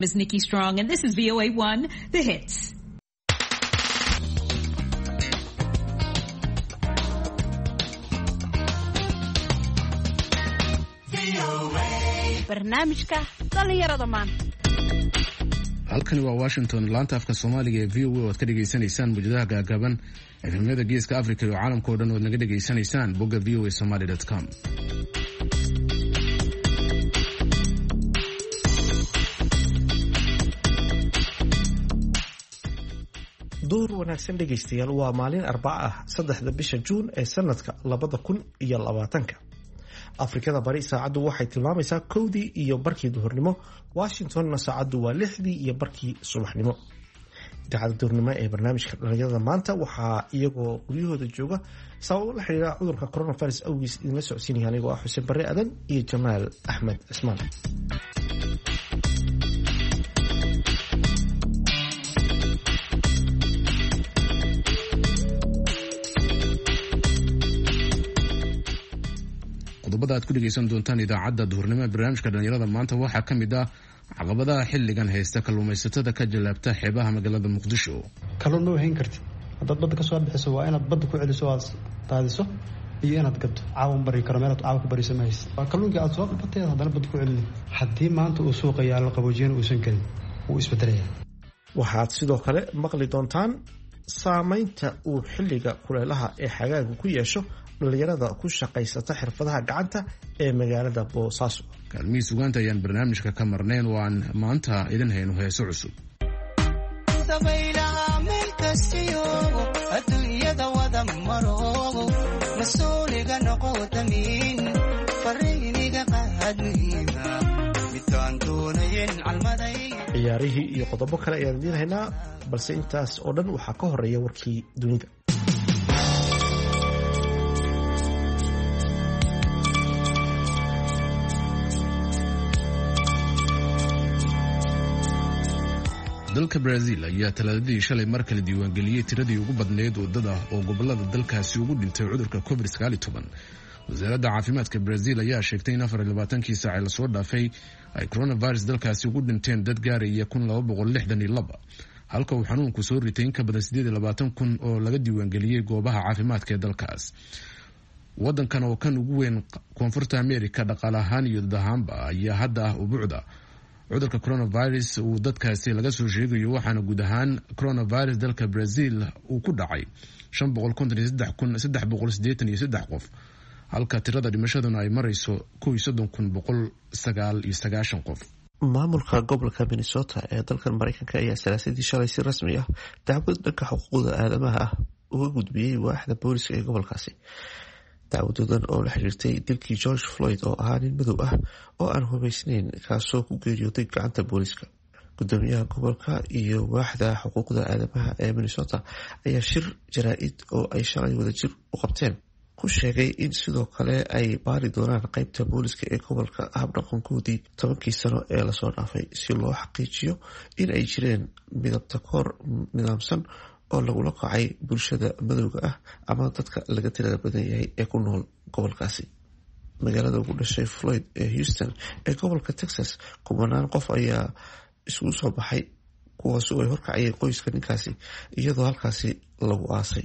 Is Nikki Strong, and this is VOA1, The Hits. barnaamijka dhalinyarada maanta. halkani waa Washington, laanta afka Soomaaliga ee VOA oo aad ka dhageysanaysaan mujadaha gaagaaban efemyada geeska Afrika iyo caalamka oo dhan oo naga dhageysanaysaan bogga voasomali.com. door wanaagsan dhegeystayaal, waa maalin Arbaca ah 3 bisha Juun ee sanadka 2020. Afrikada bari saacadu waxay tilmaamaysaa 1:00 duhurnimo, Washingtonna saacadu waa 6:00 subaxnimo. idaacada duhurnimo ee barnaamijka dhalinyarada maanta waxaa iyagoo guryahooda jooga sabab la xiriira cudurka coronavirus awgiis idinla socodsiinaya anigoo ah Xuseen Barre Adan iyo Jamaal Axmed Cismaan. qodobada aad ku dhageysan doontaan idaacadda duhurnimo ee barnaamijka dhalinyarada maanta waxaa ka mid ah caqabadaha xilligan haysta kalluumaysatada ka jalaabta xeebaha magaalada Muqdisho. kalluun ma wayn kartid haddaad badda ka soo bixiso waa inaad badda ku celiso aad daadiso iyo inaad gadto caawan bari karo meel aad caawa ku bariso ma haysid. waa kalluunka aad soo qabatay haddana badda ku celini haddii maanta uu suuqa yaalo qaboojiyana uusan karin wuu isbedelaya. waxaad sidoo kale maqli doontaan saamaynta uu xilliga kuleelaha ee xagaaga ku yeesho dhalinyarada ku shaqaysata xirfadaha gacanta ee magaalada Boosaaso. kaalmihiis ugaanta ayaan barnaamijka ka marnayn oo aan maanta idin hayno heeso cusub. ciyaarihii iyo qodobo kale ayaan idiin haynaa, balse intaas oo dhan waxaa ka horeeya warkii dunida. dalka Brazil ayaa talaadadii shalay mar kale diiwaangeliyay tiradii ugu badneyd wadada oo gobolada dalkaasi ugu dhintay cudurka COVID-19. wasaaradda caafimaadka Brazil ayaa sheegtay in 24 saac la soo dhaafay ay coronavirus dalkaasi ugu dhinteen dad gaaraya 1262, halka uu xanuunku soo ritay in ka badan 28,000 oo laga diiwaangeliyay goobaha caafimaadka ee dalkaas. wadankan oo kan ugu weyn Koonfurta Ameerika dhaqaale ahaan iyo dad ahaanba ayaa hadda ah ubuucda cudurka coronavirus uu dadkaasi laga soo sheegayo, waxaana guud ahaan coronavirus dalka Brazil uu ku dhacay 553,383 qof, halka tirada dhimashaduna ay marayso 31,199 qof. maamulka gobolka Minnesota ee dalkan Mareykanka ayaa salaasadii shalay si rasmi ah dacwad dhanka xuquuqda aadamaha ah uga gudbiyay waaxda booliska ee gobolkaasi. dacwadodan oo la xiriirtay dilkii George Floyd oo ahaa nin madow ah oo aan hubaysnayn kaasoo ku geeriyooday gacanta booliska. gudoomiyaha gobolka iyo waaxda xuquuqda aadamaha ee Minnesota ayaa shir jaraa'id oo ay shalay wadajir u qabteen ku sheegay in sidoo kale ay baari doonaan qaybta booliska ee gobolka habdhaqankoodii 10 sano ee lasoo dhaafay si loo xaqiijiyo in ay jireen midabta koor nidaamsan oo lagula kacay bulshada madowga ah ama dadka laga tirada badan yahay ee ku nool gobolkaasi. magaalada ugu dhashay Floyd ee Houston ee gobolka Texas, kumanaan qof ayaa isugu soo baxay kuwaas oo ay horkacayeen qoyska ninkaasi iyadoo halkaasi lagu aasay.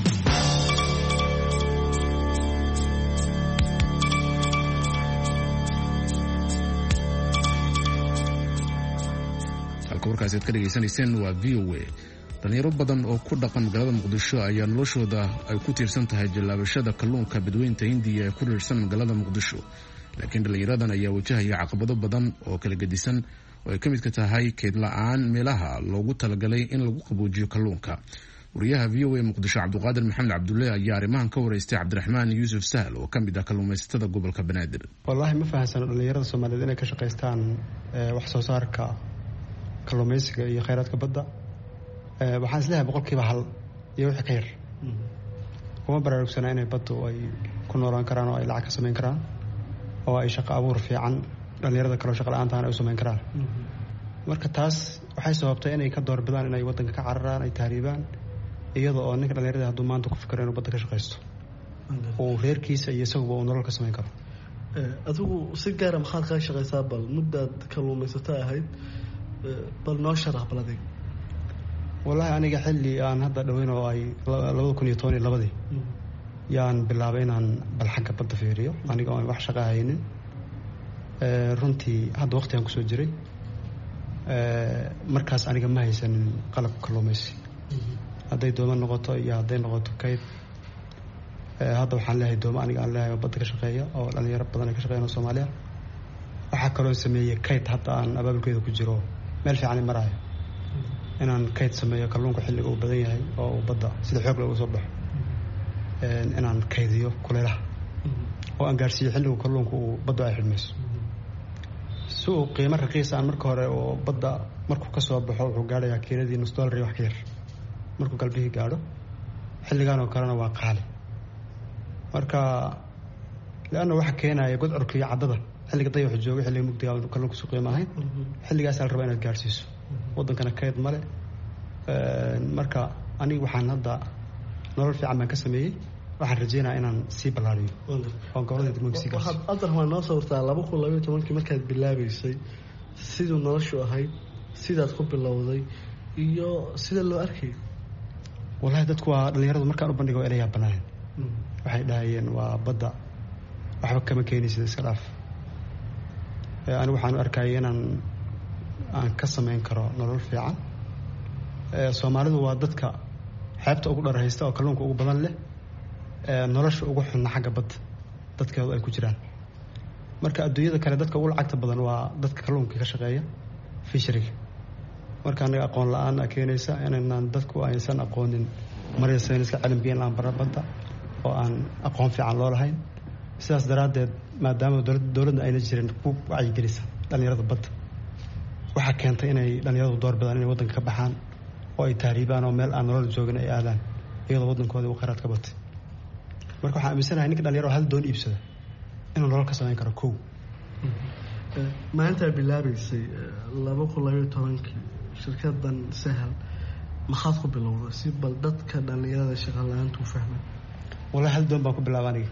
halka warkaasi aad ka dhageysanayseen waa VOA. dhalinyaro badan oo ku dhaqan magaalada Muqdisho ayaa noloshooda ay ku tiirsan tahay jalaabashada kalluunka badweynta Hindiya ee ku dhiirsan magaalada Muqdisho. laakiin dhalinyaradan ayaa wajahaya caqabado badan oo kala gedisan oo ay ka mid ka tahay keyd la'aan meelaha loogu talagalay in lagu qaboojiyo kalluunka. wariyaha VOA Muqdisho Cabduqaadir Maxamed Cabdulle ayaa arrimahan ka wareystay Cabdiraxmaan Yuusuf Sahal oo ka mid ah kalluumaysatada gobolka Banaadir. wallaahi ma fahansano dhalinyarada Soomaaliyeed inay ka shaqaystaan wax soo saarka kalluumaysiga iyo kheyraadka badda. waxaan isleeyahay 100% iyo wixii ka yar kuma baraarugsanaa inay baddu ay ku noolaan karaan oo ay lacag ka samayn karaan oo ay shaqo abuur fiican dhalinyarada kale shaqo la'aantaan ay u samayn karaan. marka taas waxay sababtay inay ka doorbidaan inay wadanka ka cararaan, ay tahriibaan, iyadoo oo ninka dhalinyarada hadduu maanta ku fikiro inuu badda ka shaqaysto oo reerkiisa iyo isaguba uu nolol ka samayn karo. adigu si gaara maxaad kaga shaqaysaa? bal muddaad kalluumaysato ahayd bal noo sharax baladeeg. wallahi aniga xilli aan hadda dhaweyn oo ay 2012 yaan bilaabay inaan bal xagga badda fiiriyo aniga oo wax shaqo haynin runtii hadda waqtigan kusoo jiray markaas aniga ma haysanin qalab kalluumaysi hadday dooma noqoto iyo hadday noqoto kayd hadda waxaan leeyahay dooma aniga aan leeyahay oo badda ka shaqeeya oo dhalinyaro badan ay ka shaqeeyaan oo Soomaaliya waxaa kaloo sameeyay kayd hadda aan abaabulkeeda ku jiro meel fiican maraayo inaan kayd sameeyo kalluunka xilliga uu badan yahay oo badda sida xoog looga soo baxo inaan kaydiyo kuleelaha oo aan gaarsiiyo xilliga kalluunka uu badda ay xidhmayso si uu qiimo raqiis aan marka hore oo badda markuu ka soo baxo wuxuu gaadhayaa kiiladii $1 iyo wax ka yar markuu galbihii gaadho xilligan oo kalena waa qaali marka laana waxa keenaya godcurka iyo caddada xilliga dayaxa jooga xilliga mugdiga kalluunka soo qiimo ahayn xilligaas la rabaa inaad gaarsiiso wadankana kayd male marka aniga waxaan hadda nolol fiican baan ka sameeyey waxaan rajeynayaa inaan sii ballaariyo oo gobolada degmooyinka sii gaarsiiyo. waxaad Cabdiraxmaan noo sawirtaa 2012 markaad bilaabaysay siduu noloshu ahayd sidaad ku bilowday iyo sida loo arkay. wallahi dadku waa dhalinyaradu markaan u bandhigo inay yaabanaayeen waxay dhahayeen waa badda waxba kama keenaysid iska dhaaf anigu waxaan u arkayay inaan ka samayn karo nolol fiican Soomaalidu waa dadka xeebta ugu dharaysta oo kalluunka ugu badan leh nolosha ugu xunna xagga badda dadkeedu ay ku jiraan marka adduunyada kale dadka ugu lacagta badan waa dadka kalluunka ka shaqeeya fisheriga marka anaga aqoon la-aan keenaysa inaan dadku aysan aqoonin marya sayniska cilmiga in aan bara badda oo aan aqoon fiican loo lahayn sidaas daraaddeed maadaama dowladda ayna jirin ku wacyigelisa dhalinyarada badda waxaa keentay inay dhalinyaradu door bidaan inay waddanka ka baxaan oo ay tahriibaan oo meel aan nolol joogin ay aadaan iyadoo waddankoodii uu khayraad ka batay marka waxaan aaminsanahay ninka dhalinyaro hal doon iibsada inuu nolol ka samayn karo kow maalintaa bilaabaysay 2012 shirkadan Sahal maxaad ku bilowday si bal dadka dhalinyarada shaqo la'aanta u fahmaan. wallahi hal doon baan ku bilaabay aniga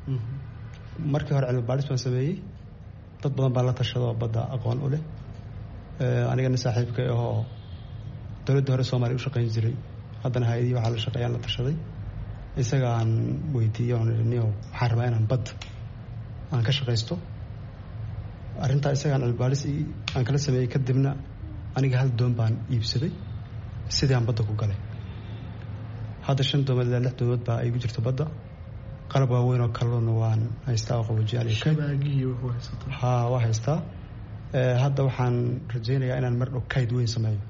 markii hore cilmi baadhis baan sameeyey dad badan baa la tashado badda aqoon u leh anigana saaxiibkay oo dowladda hore Soomaaliya u shaqayn jiray haddana hay'adii waxaa la shaqeeyaan la tashaday isagaan weydiiyey oo niyo waxaan rabaa inaan badda aan ka shaqaysto arrintaa isagaan cilmi baadhis aan kala sameeyey kadibna aniga hal doon baan iibsaday sidii aan badda ku galay hadda 5 doomood ilaa 6 doomood baa igu jirta badda qalab waaweyn oo kalluuna waan haystaa oo qaboojiyaan iyo shabaagii wuxuu haystaa waa haystaa hadda waxaan rajeynayaa inaan mar dhow kayd weyn sameeyo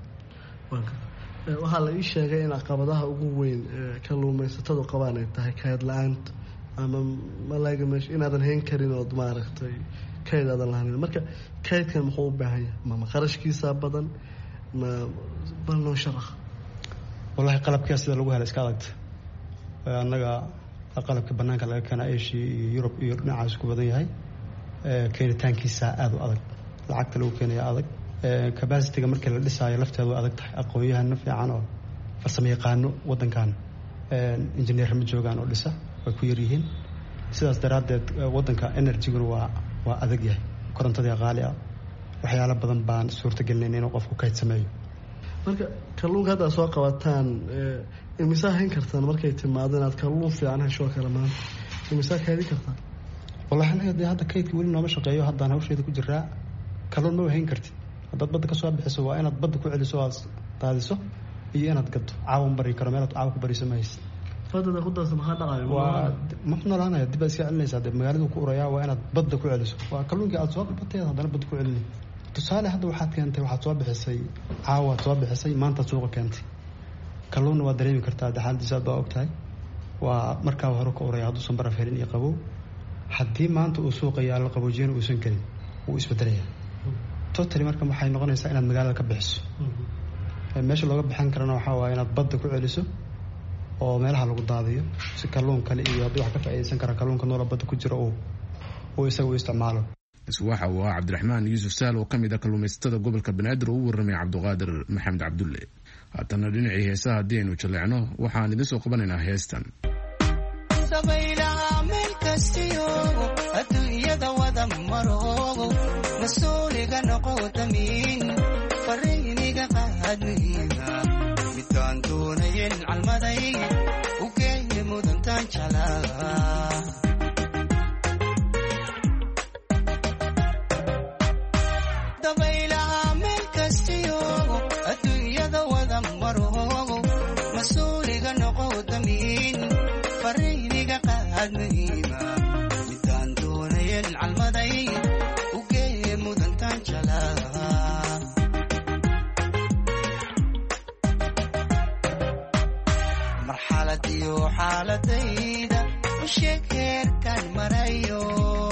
waxaa la ii sheegay in caqabadaha ugu weyn kalluumaysatadu qabaan ay tahay kayd la-aanta ama malaaga meesha inaadan hayn karin ood maaragtay kayd aadan lahayn marka kaydkan muxuu u baahan yahay ma qarashkiisa badan ma bal noo sharax. wallahi qalabkaa sida lagu helo iska adagta annaga qalabka banaanka laga keena Asia iyo Europe iyo dhinacaas ku badan yahay keenitaankiisa aad u adag lacagta lagu keenayo adag capacity-ga markii la dhisaayo lafteedu adag tahay aqoon-yahano fiican oo farsamo yaqaano waddankan engineer ma joogaan oo dhisa way ku yar yihiin sidaas daraaddeed waddanka energy-guna waa adag yahay korontadii qaali ah waxyaalo badan baan suurtagelinayna inuu qofku kayd sameeyo. marka kalluunka hadda soo qabataan imisaa hayn kartaan markay timaado inaad kalluun fiican hesho kale maanta imisaa kaydin kartaan. wallahi anaga hadda kaydka weli nooma shaqeeyo haddaan hawsheeda ku jiraa kalluun ma hayn kartid haddaad badda ka soo bixiso waa inaad badda ku celiso aad daadiso iyo inaad gaddo caawan bari karo meelaad caawa ku bariso ma haysid badda ku darso maxaa dhacayo waa ma noolaanaya dib aad iska celinaysaa dee magaaladu ku urayaa waa inaad badda ku celiso waa kalluunkii aad soo qabateed haddana badda ku celini tusaale hadda waxaad keentay waxaad soo bixisay caawaad soo bixisay maantaad suuqa keentay kalluunna waad dareemi kartaa xaaladiisa aad baa ogtahay waa markaa hore ka uraya hadduusan baraf helin iyo qabow haddii maanta uu suuqa yaallo qaboojiyana uusan gelin wuu isbedelayaa totally marka waxay noqonaysaa inaad magaalada ka bixiso meesha looga bixin karana waxaa waaye inaad badda ku celiso oo meelaha lagu daadiyo si kalluun kale iyo haddii wax ka faa'iidaysan kara kalluunka noola badda ku jiro uu isaga u isticmaalo. waxa uu ahaa Cabdiraxmaan Yuusuf Saal oo kamid ah kalluumaysatada gobolka Banaadir oo u warramay Cabduqaadir Maxamed Cabdulle. haddana dhinacii heesaha haddii aynu jaleecno waxaan idin soo qabanaynaa heestan adduunyada wada maroogo mas-uuliga noqo damiin qaad muhiima midaan doonayn calmaday u geeye mudantaan jeclaa dabaylaha meel kastiyo adduunyada wada maro mas-uuliga noqo damiin fariiniga qaad muhiima midaan doonayn calmaday u geeye mudantaan jeclaa marxaladiyo xaaladayda u sheeg heerkaan marayo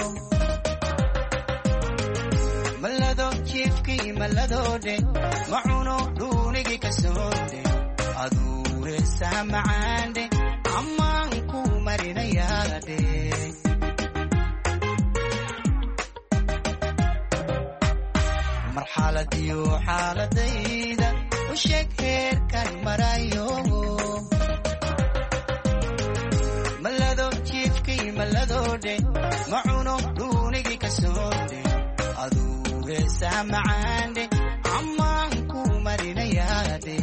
malado jiifkii maladoodhe macuno dhuunigii ka soodhe aduure saamacaandhe ammaan ku marinayaadhe marxaladiyo xaaladayda u sheeg heerkaan marayo malado jiifkii maladoodhe macuno dhuunigii ka soodhe aduure saamacaandhe ammaan ku marinayaadhe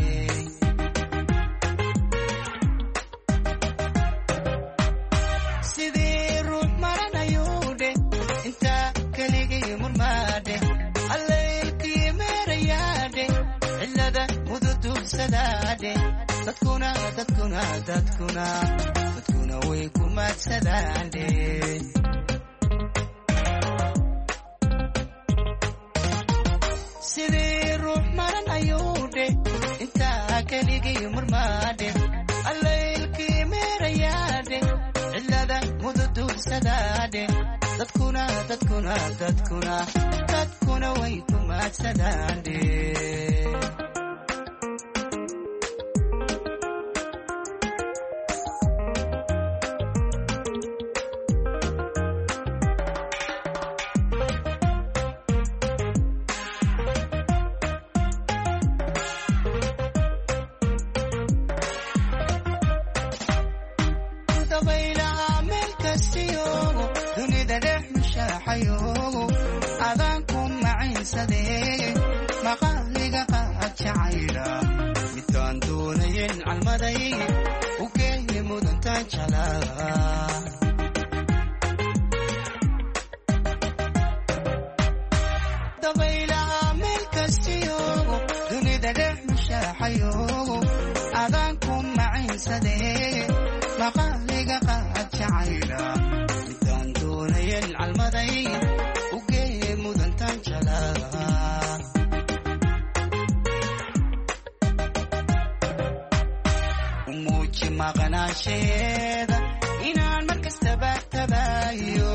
sidii ruux maranayuudhe intaa keligii murmaadhe allaylkii meerayaadhe cillada mududuursadaadhe dadkuna way ku maadsadaandhe sidii ruux maran ayuudhe intaa keligii murmaadhe allaylkii meerayaadhe cillada mududuursadaadhe dadkuna way ku maadsadaandhe dabaylaha meel kastiyo dunida dhex mushaaxayo adaan ku macaynsadee maqaaliga qaad jacayla midaan doonayn calmaday u geeye mudantaan jeclaa dabaylaha meel kastiyo dunida dhex mushaaxayo adaan ku macaynsadee maqaaliga qaad jacayla midaan doonayn calmaday u geeye mudantaan jeclaa u muuji maqnaasheeda inaan markastaba tabaayo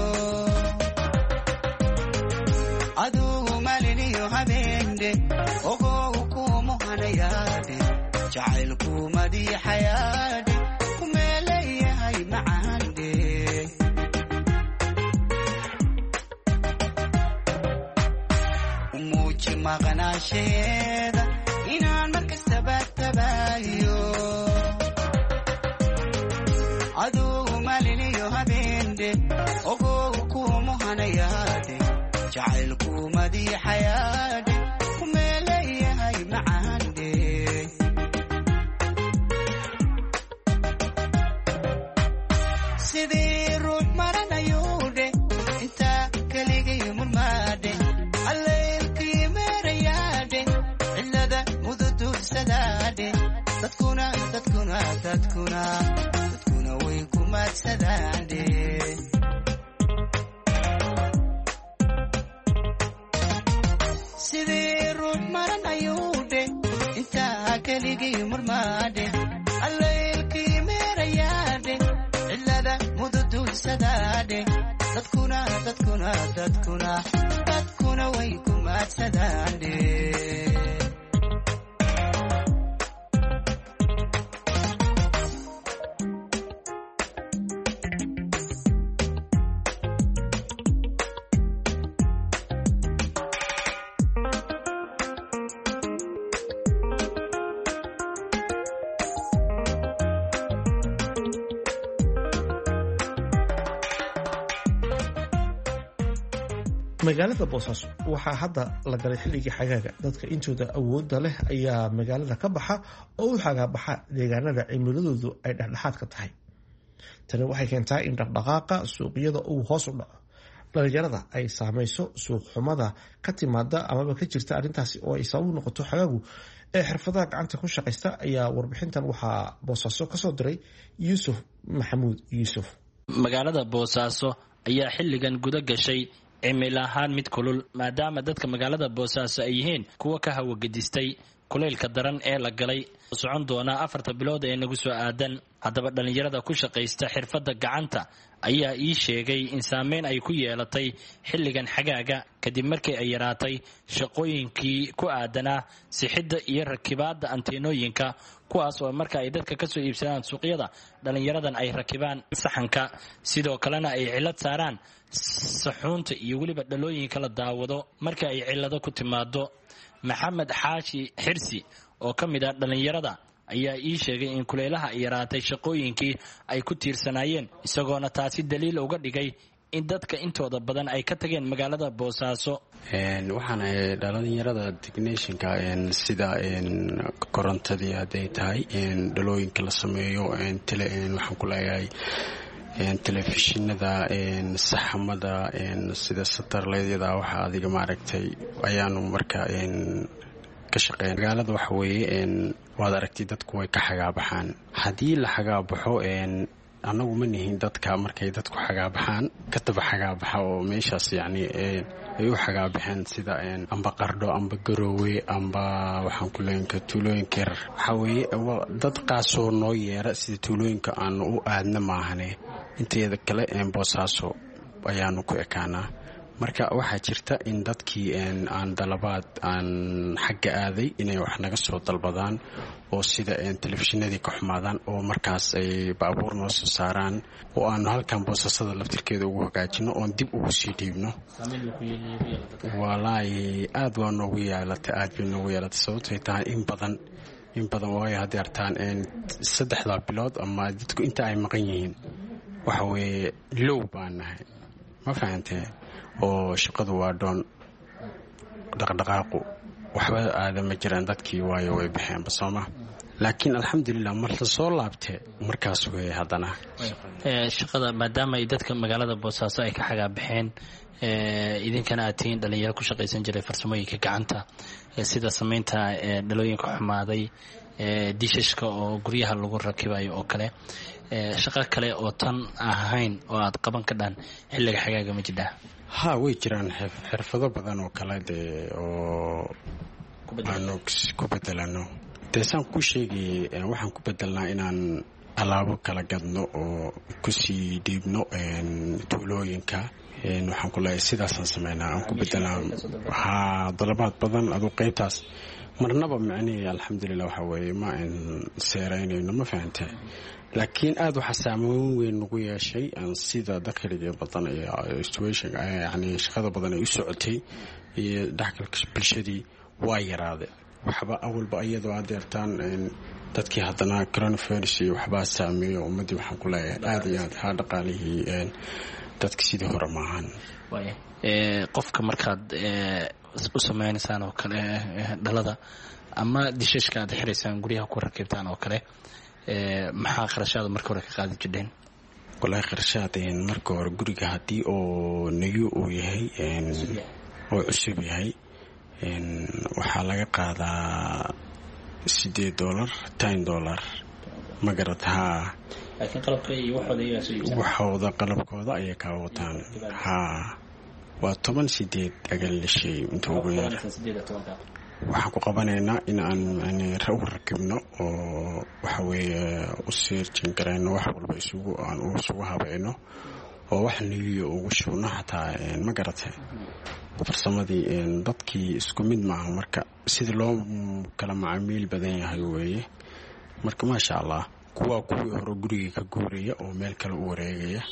adugu maliniyo habeende ogow kuumu hanayaadhe jacaylku madiixayaadhe umuuji maqnaasheeda inaan markastaba tabaayo adugu maliniyo habeende ogow kuumu hanayaadhe jacaylku madiixayaadhe ku meeleeyahay macaandhe sidii ruux maranayuudhe intaa keligii murmaadhe allaylkii meerayaadhe cillada mududuursadaadhe dadkuna way ku maadsadaandhe sidii ruux maranayuudhe intaa keligii murmaadhe allaylkii meerayaadhe cillada mududuursadaadhe dadkuna way ku maadsadaandhe magaalada boosaaso waxaa hadda la galay xilligii xagaaga. dadka intooda awoodda leh ayaa magaalada ka baxa oo u xagaabaxa deegaanada cimiladoodu ay dhexdhexaad ka tahay. tani waxay keentaa in dhaqdhaqaaqa suuqyada uu hoos u dhaco. dhalinyarada ay saamayso suuq xumada ka timaada amaba ka jirta arrintaasi oo ay sabab u noqoto xagaagu ee xirfadaha gacanta ku shaqaysta ayaa warbixintan waxaa boosaaso kasoo diray yuusuf maxamuud yuusuf. magaalada boosaaso ayaa xilligan guda gashay cimil ahaan mid kulul maadaama dadka magaalada boosaaso ay yihiin kuwa ka hawagedistay kulaylka daran ee la galay socon doona 4 bilood ee nagu soo aadan. haddaba dhalinyarada ku shaqaysta xirfadda gacanta ayaa ii sheegay in saameyn ay ku yeelatay xilligan xagaaga kadib markii ay yaraatay shaqooyinkii ku aadanaa sixidda iyo rakibaadda anteenooyinka, kuwaas oo marka ay dadka kasoo iibsadaan suuqyada dhalinyaradan ay rakibaan saxanka, sidoo kalena ay cilad saaraan saxuunta iyo weliba dhalooyinka la daawado marka ay cilado ku timaado. maxamed xaashi xirsi oo ka mid ah dhalinyarada ayaa ii sheegay in kulaylaha ay yaraatay shaqooyinkii ay ku tiirsanaayeen, isagoona taasi daliil uga dhigay in dadka intooda badan ay ka tageen magaalada boosaaso. waxaan dhalinyarada technicianka sida korontadii hadday tahay dhalooyinka la sameeyo waxaan ku leeyahay telefishinada saxamada sida satarleedyada waxa adiga maaragtay ayaanu marka ka shaqeyn. magaalada waxa weeye waad aragtay dadku way ka xagaabaxaan. haddii la xagaabaxo annagu ma nihin dadka markay dadku xagaabaxaan kataba xagaabaxa oo meeshaas yacni ay u xagaabaxeen sida amba qardho amba garoowe amba waxaan ku leeyahay tuulooyinka yar. waxaa weeye dad qaasoo noo yeera sida tuulooyinka aanu u aadna maahane inteeda kale boosaaso ayaanu ku ekaanaa. marka waxaa jirta in dadkii aan dalabaad aan xagga aaday inay wax naga soo dalbadaan oo sida telefishinadii ka xumaadaan oo markaas ay baabuur noo soo saaraan oo aanu halkan boosasada laftirkeeda ugu hagaajino oon dib ugu sii dhiibno. walaahi aad waa noogu yeelatay, aad bay noogu yeelatay. sababtay tahay in badan waayo haddii artaan 3 bilood ama dadku inta ay maqan yihiin waxa weeye low baan nahay, ma fahantee, oo shaqadu waa dhoon, dhaqdhaqaaqu waxba aada ma jiraan dadkii waayo way baxeenba sooma. laakiin alxamdulilah mar la soo laabtee markaas weeye haddana shaqada maadaama ay dadka magaalada boosaaso ay ka xagaabaxeen, idinkana aad tihiin dhalinyaro ku shaqaysan jiray farsamooyinka gacanta sida samaynta dhalooyinka xumaaday, dishashka oo guryaha lagu rakibayo oo kale, shaqo kale oo tan ahayn oo aad qaban ka dhaan xilliga xagaaga ma jidhaa? ha way jiraan xirfado badan oo kale dee oo aanu ku bedelano. dee saan ku sheegay waxaan ku bedelnaa inaan alaabo kala gadno oo kusii dhiibno tuulooyinka. waxaan ku leeyahay sidaasaan sameynaa, aan ku bedelnaa dalabaad badan aduu qaybtaas marnaba macnihii alxamdulilah waxa weeye ma aan seeraynayno, ma fahante. laakiin aad waxaa saameyn weyn nagu yeeshay sida dakhliga badan iyo situation yani shaqada badan ay u socotay iyo dhexgalka bulshadii waa yaraaday. waxba awalba iyadoo adeertaan dadkii haddana coronavirus iyo waxbaa saameeyo ummadii. waxaan ku leeyahay aad iyo aad haa dhaqaalihii dadka sidii hore maahan. qofka markaad u sameynaysaan oo kale dhalada ama dishashka aad xiraysaan guryaha ku rakibtaan oo kale, maxaa kharashaada marka hore ka qaadi jirdheen? walahi kharashaad marka hore guriga haddii oo nayu uu yahay oo cusub yahay waxaa laga qaadaa $8 $10 ma garad. haa laakiin qalabka iyo waxooda qalabkooda ayay kaa wataan. haa waa 18 agal shay inta ugu yar. waxaan ku qabanaynaa in aan u rakibno oo waxa weeye u seerjin garayno wax walba aan isugu habayno oo wax niyo ugu shubno xataa ma garatay. farsamadii dadkii isku mid maaha, marka sidii loo kala macaamiil badan yahay weeye. marka maasha allah kuwii hore gurigii ka guuraya oo meel kale u wareegaya.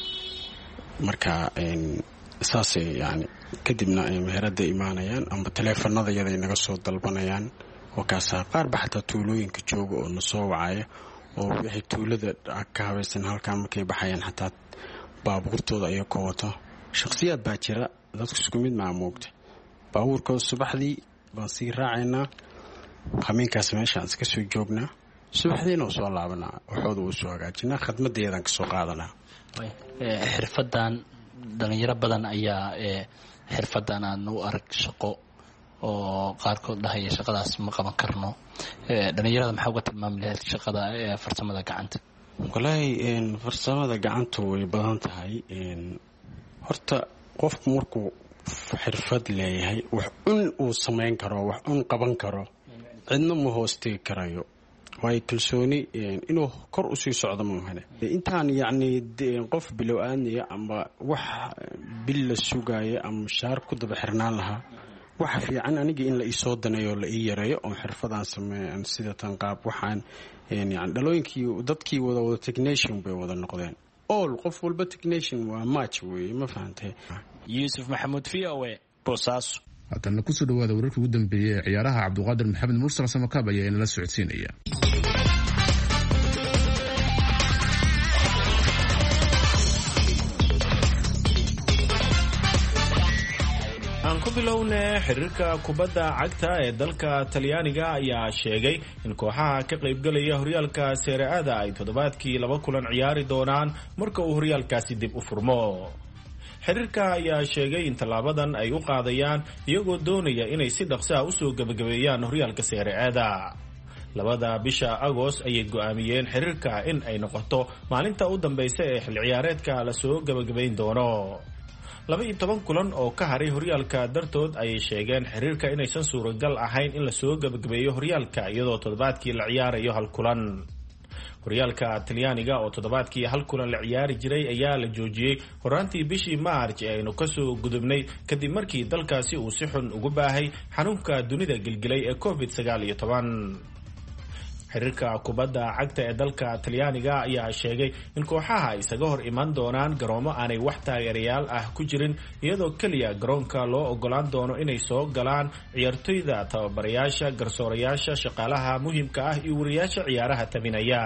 marka saasay yani kadibna ay meherada imaanayaan amba taleefanada yaday naga soo dalbanayaan oo kaasaa qaarba xataa tuulooyinka jooga oo na soo wacaya oo wixii tuulada ka habaysan halkaan markay baxayaan xataa baabuurtooda ayay ka wato. shakhsiyaad baa jira dadku isku mid maa moogta baabuurkooda subaxdii baan sii raacaynaa khamiinkaas meeshaan iska soo joognaa subaxdiina u soo laabanaa waxooda uu soo hagaajinaa khadmadeedaan kasoo qaadanaa xirfadan dhalinyaro badan ayaa xirfadan aan u arag shaqo oo qaarkood dhahaya shaqadaas ma qaban karno dhalinyarada maxaa uga tilmaami lahayd shaqada farsamada gacanta walaahi farsamada gacanta way badan tahay horta qofku markuu xirfad leeyahay wax un uu samayn karo wax un qaban karo cidna ma hoostegi karayo waayo kalsooni inuu kor usii socdo maahane intaan yacni qof bilow aadnaya ama wax bil la sugaayo ama mushaar ku daba xirnaan lahaa waxa fiican aniga in la isoo daneeyo la ii yareeyo oo xirfadaan sameeyan sida tan qaab waxaan yani dhalooyinkii dadkii wada technician bay wada noqdeen all qof walba technician waa match weeye ma fahantay yuusuf maxamuud VOA Boosaaso haddana kusoo dhawaada wararkii ugu dambeeyey ee ciyaaraha cabdiqaadir maxamed mursal samakaab ayaa inala socodsiinaya aan ku bilowne xiriirka kubadda cagta ee dalka Talyaaniga ayaa sheegay in kooxaha ka qaybgalaya horyaalka Serie A-da ay toddobaadkii 2 kulan ciyaari doonaan marka uu horyaalkaasi dib u furmo. xiriirka ayaa sheegay in tallaabadan ay u qaadayaan iyagoo doonaya inay si dhaqso ah u soo gabagabeeyaan horyaalka Serie A-da. 2 bisha Agost ayay go'aamiyeen xiriirka in ay noqoto maalinta u dambaysa ee xil ciyaareedka la soo gabagabeyn doono. 12 kulan oo ka haray horyaalka dartood ayay sheegeen xiriirka inaysan suuragal ahayn in la soo gabagabeeyo horyaalka iyadoo toddobaadkii la ciyaarayo 1 kulan. horyaalka Talyaaniga oo toddobaadkii 1 kulan la ciyaari jiray ayaa la joojiyay horaantii bishii March ee aynu ka soo gudubnay kadib markii dalkaasi uu si xun ugu baahay xanuunka dunida gilgilay ee COVID-19. xiriirka kubadda cagta ee dalka Talyaaniga ayaa sheegay in kooxaha isaga hor iman doonaan garoomo aanay wax taageerayaal ah ku jirin iyadoo kaliya garoonka loo ogolaan doono inay soo galaan ciyaartoyda, tababarayaasha, garsoorayaasha, shaqaalaha muhiimka ah iyo wariyaasha ciyaaraha tabinaya.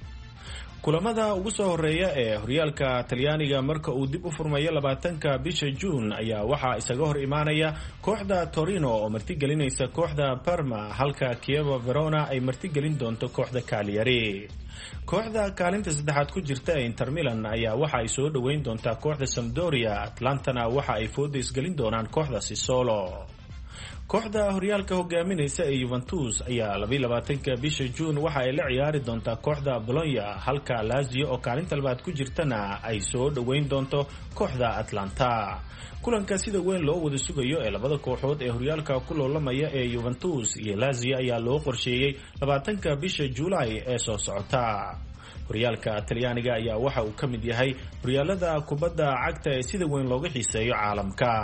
kulamada ugu soo horeeya ee horyaalka Talyaaniga marka uu dib u furmayo 20-ka bisha June ayaa waxaa isaga hor imaanaya kooxda Torino oo martigelinaysa kooxda Parma halka Chievo Verona ay martigelin doonto kooxda Cagliari. kooxda kaalinta saddexaad ku jirta ee Inter Milan ayaa waxa ay soo dhaweyn doontaa kooxda Sampdoria, Atlantana waxa ay foodeys gelin doonaan kooxda Sassuolo. kooxda horyaalka hogaaminaysa ee Juventus ayaa 22-ka bisha June waxa ay la ciyaari doontaa kooxda Bologna halka Lazio oo kaalinta labaad ku jirtana ay soo dhaweyn doonto kooxda Atlanta. kulanka sida weyn loo wada sugayo ee labada kooxood ee horyaalka ku loolamaya ee Juventus iyo Lazio ayaa loo qorsheeyay 20-ka bisha July ee soo socota. horyaalka Talyaaniga ayaa waxa uu ka mid yahay horyaalada kubadda cagta ee sida weyn looga xiiseeyo caalamka.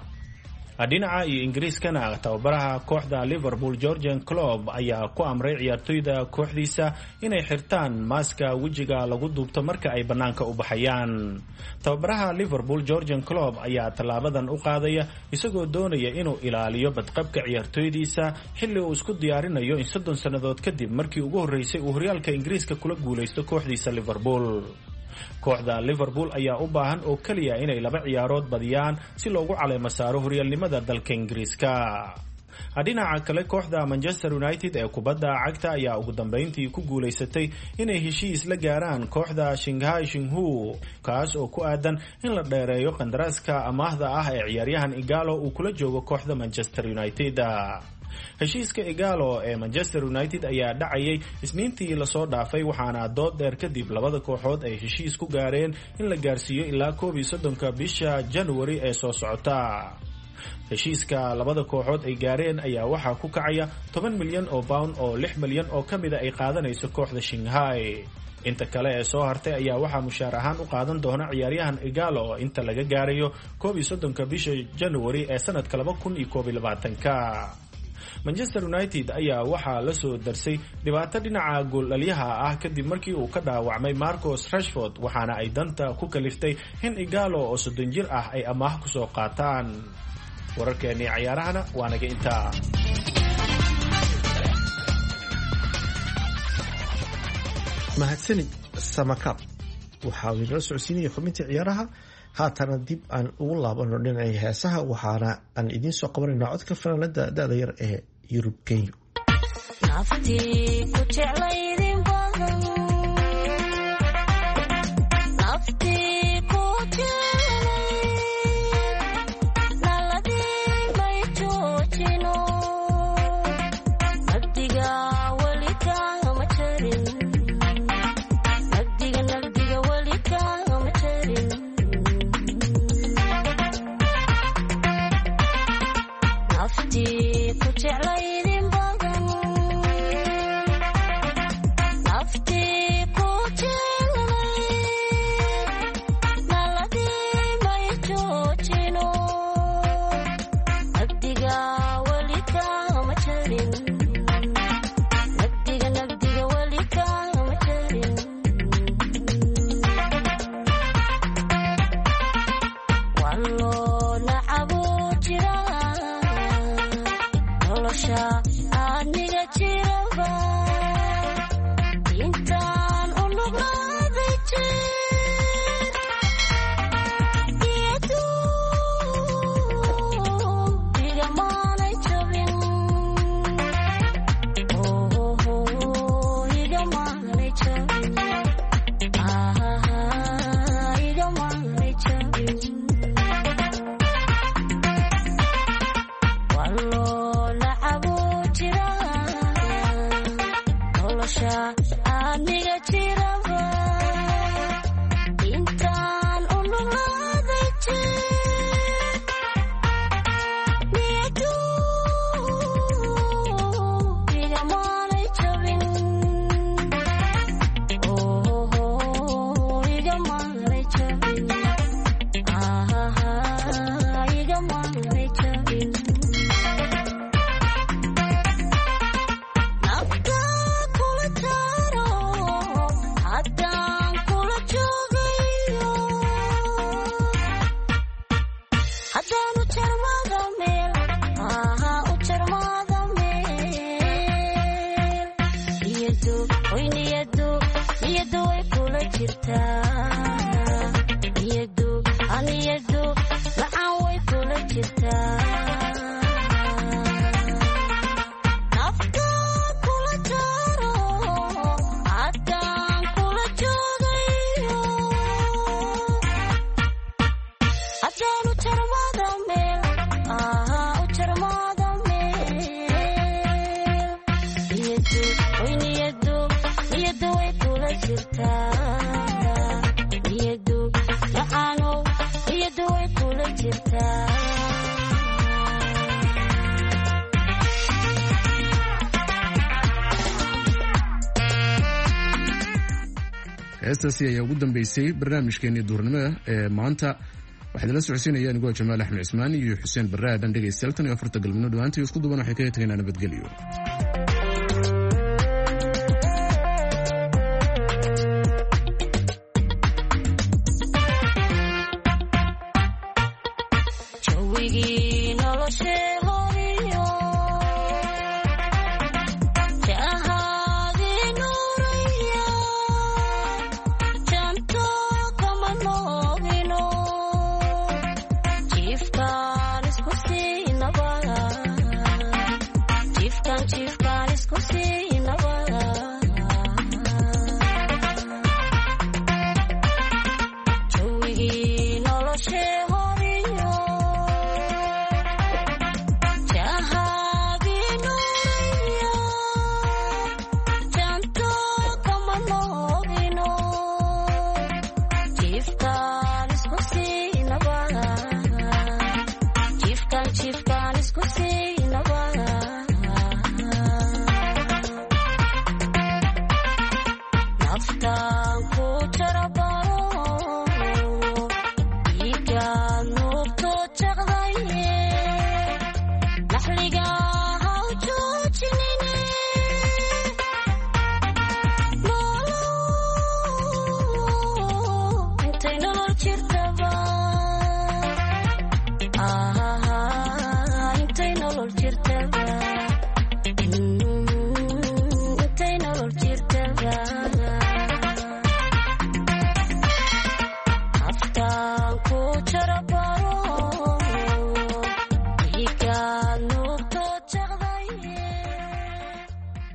dhinaca iyo Ingiriiskana tababaraha kooxda Liverpool Jurgen Klopp ayaa ku amray ciyaartoyda kooxdiisa inay xirtaan maaska wejiga lagu duubto marka ay banaanka u baxayaan. tababaraha Liverpool Jurgen Klopp ayaa tallaabadan u qaadaya isagoo doonaya inuu ilaaliyo badqabka ciyaartoydiisa xilli uu isku diyaarinayo in 30 sanadood kadib markii ugu horeysay uu horyaalka Ingiriiska kula guuleysto kooxdiisa Liverpool. kooxda Liverpool ayaa u baahan oo kaliya inay 2 ciyaarood badiyaan si loogu caleemo saaro horyaalnimada dalka Ingiriiska. dhinaca kale kooxda Manchester United ee kubadda cagta ayaa ugu dambeyntii ku guuleysatay inay heshiis la gaaraan kooxda Shanghai Shenhua kaas oo ku aadan in la dheereeyo qandaraaska amaahda ah ee ciyaaryahan Igalo uu kula joogo kooxda Manchester United. heshiiska Igalo ee Manchester United ayaa dhacayay Isniintii la soo dhaafay waxaana dood dheer kadib labada kooxood ay heshiis ku gaareen in la gaarsiiyo ilaa 31-ka bisha January ee soo socota. heshiiska labada kooxood ay gaareen ayaa waxaa ku kacaya 10 milyan oo pound oo 6 milyan oo kamida ay qaadanayso kooxda Shanghai. inta kale ee soo hartay ayaa waxaa mushaar ahaan u qaadan doona ciyaaryahan Igalo oo inta laga gaarayo 31-ka bisha January ee sanadka 2021-ka. Manchester United ayaa waxaa la soo darsay dhibaato dhinaca gool dhaliyaha ah kadib markii uu ka dhaawacmay Marcus Rashford waxaana ay danta ku kaliftay in Igalo oo 30 jir ah ay amaah ku soo qaataan. wararkeennii ciyaarahana waa naga intaa. mahadsanid Samakab waxa uu inoo socodsiinaya xubintii ciyaaraha haatana dib aan ugu laabano dhinacii heesaha waxaana aan idiin soo qabanayna codka fanaanada da-da yar ee Yurub Kenya. heestaasi ayaa ugu dambeysay barnaamijkeenii duurnimada ee maanta waxaad la socodsiinaya anigoo Jamaal Axmed Cismaan iyo Xuseen Barre aadan dhegeystayaal tan iyo 4 galabnimo dhawaantii isku duuban waxay kaga tageen nabadgelyo. Chief, God is